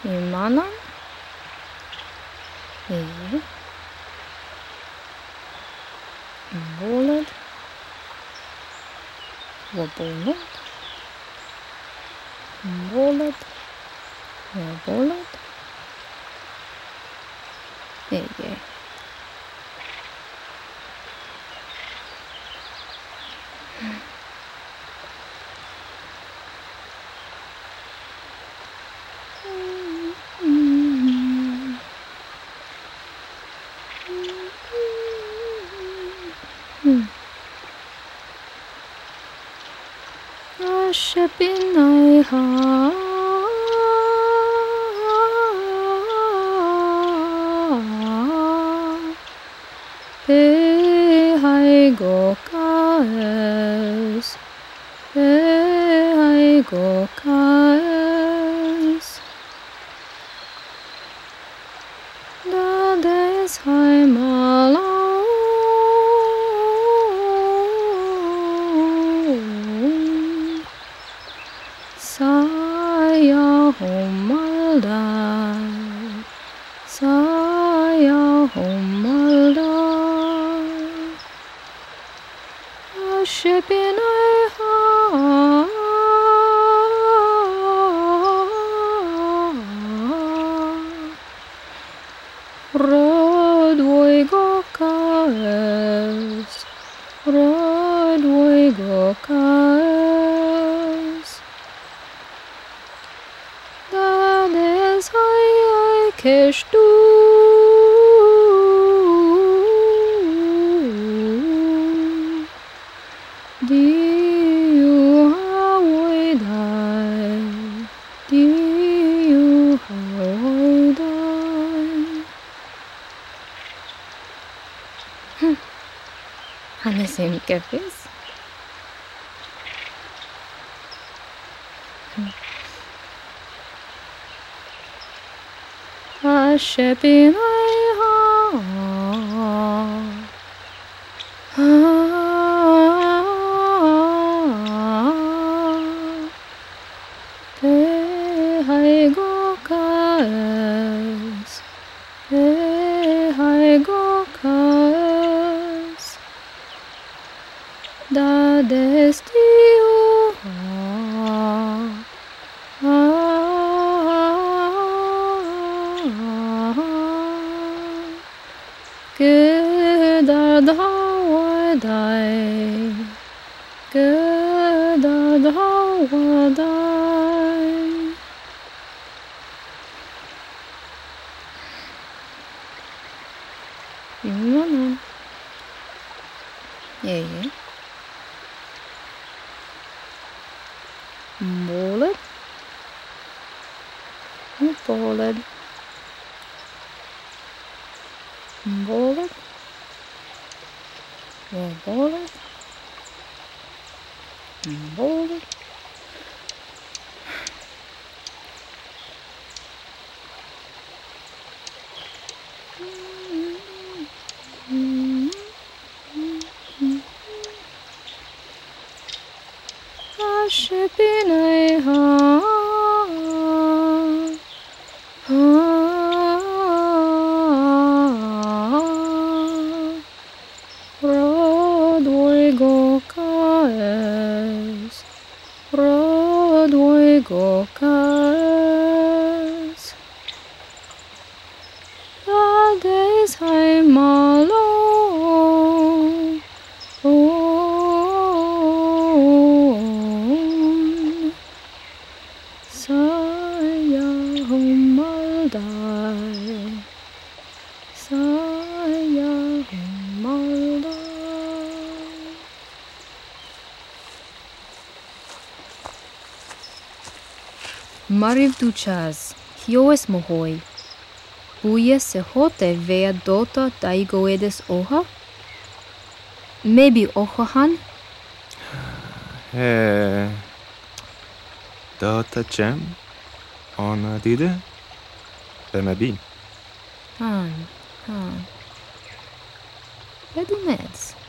imanan, iyi, boled, boled, boled, boled, iyi. Ashepinai ha pe hai go kaes pe hai go kaes da des hai malo Saya homaldai, saya homaldai, ashepinai ha, rodvoi go kaes, rodvoi go kaes. Des hai kesh du Diu hawai dai Diu hawai dai Anesim kefis Ashepinai ha pe hai go kaes pe hai go kaes da des diu Gedad hawadai, gedad hawadai. Imanan, iyi, boled, boled. Boled, boled, boled. Ashepinai ha. Rodvoi go kaes, rodvoi go kaes. Da des hai malo, saya homaldai, saya homaldai. Mariv duchas, hioes mohoi. Buie se hote vea dota daigoedes oha? Maybe ohahan? Data cem ona dide bemebi. Han. Bedumeds.